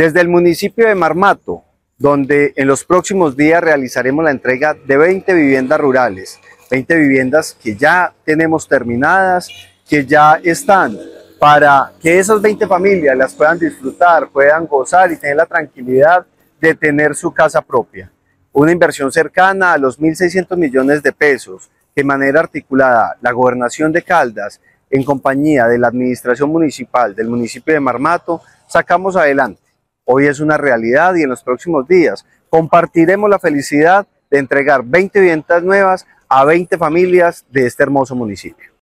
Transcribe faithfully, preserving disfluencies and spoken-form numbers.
Desde el municipio de Marmato, donde en los próximos días realizaremos la entrega de veinte viviendas rurales, veinte viviendas que ya tenemos terminadas, que ya están para que esas veinte familias las puedan disfrutar, puedan gozar y tener la tranquilidad de tener su casa propia. Una inversión cercana a los mil seiscientos millones de pesos, que de manera articulada la Gobernación de Caldas, en compañía de la Administración Municipal del municipio de Marmato, sacamos adelante. Hoy es una realidad y en los próximos días compartiremos la felicidad de entregar veinte viviendas nuevas a veinte familias de este hermoso municipio.